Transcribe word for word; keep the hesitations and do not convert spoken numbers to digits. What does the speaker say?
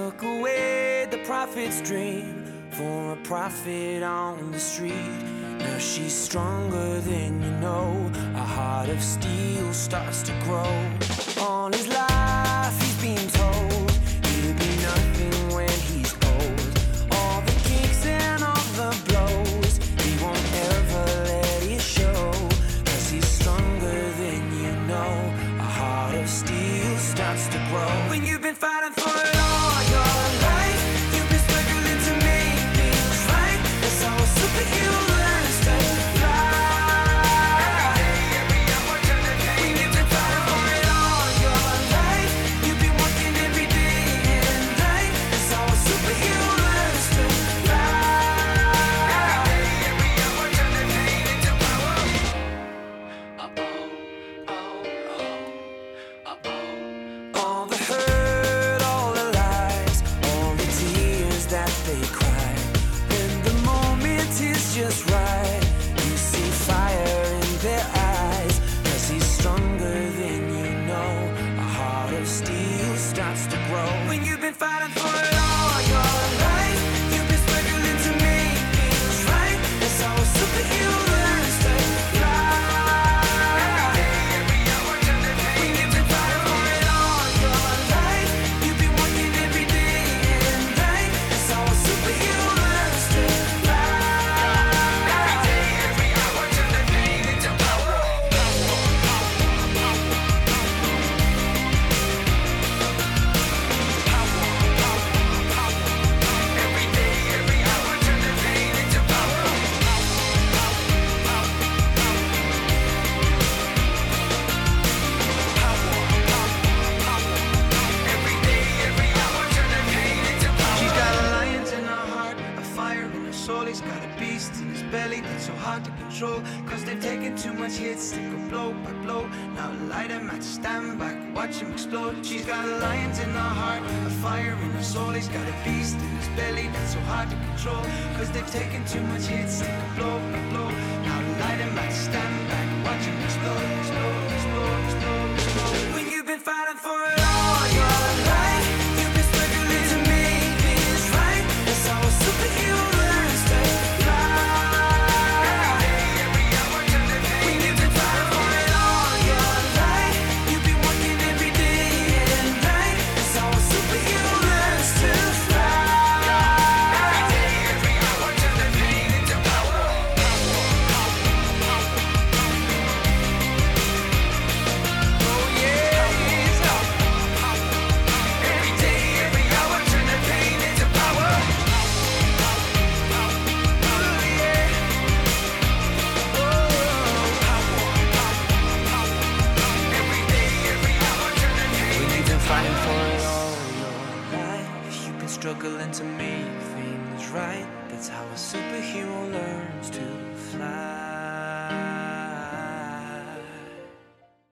took away the prophet's dream for a prophet on the street. Now she's stronger than you know. A heart of steel starts to grow. All his life he's been told he'll be nothing when he's old. All the kicks and all the blows, he won't ever let it show. Cause he's stronger than you know. A heart of steel starts to grow. When you've been fighting for it all your life, you've been struggling to make things right. That's how a superhero learns to fly. Every day, every hour, turn the day. When you've been fighting for it all your life, you've been working every day and night. That's how a superhero learns to fly. Every day, every hour, turn the pain into power. Uh-oh, oh, oh, uh-oh. All the hurt, all the lies, all the tears that they cry. When the moment is just right, you see fire in their eyes. Cause he's stronger than you know. A heart of steel starts to grow. When you've been fighting for it all your life, you've been struggling to make things right. That's how a superhero learns to fly. Every day, every hour, turn the pain. When you've been fighting for it all your life, you've been working every day and night. That's how a superhero learns to fly. Every day, every hour, turn the pain into power. Every day, every hour, turn the pain into power. Every day, every hour, turn the pain into power. She's got a lion in her heart, a fire in her soul. He's got a beast in his belly that's so hard to control. Cause they've taken too much hits, they go blow by blow. Now light him match, stand back, watch him explode. She's got a lion in her heart, a fire in her soul. He's got a beast in his belly that's so hard to control. Cause they've taken too much hits, they go blow by blow. Now light him match, stand back, watch him explode, explode, explode, explode, explode. When you've been fighting for it all your life, you've been struggling to make things right. That's how a superhero learns to fly. Every day, every hour, turn the pain. When you've been fighting for it all your life, you've been working every day and night. That's how a superhero learns to fly. Every day, every hour, turn the pain into power. Oh yeah. Every day, every hour, turn the pain into power. Oh yeah. Every day, every hour, turn the pain. When you've been fighting for it all your life, you've been struggling to make things right. That's how a superhero learns to fly.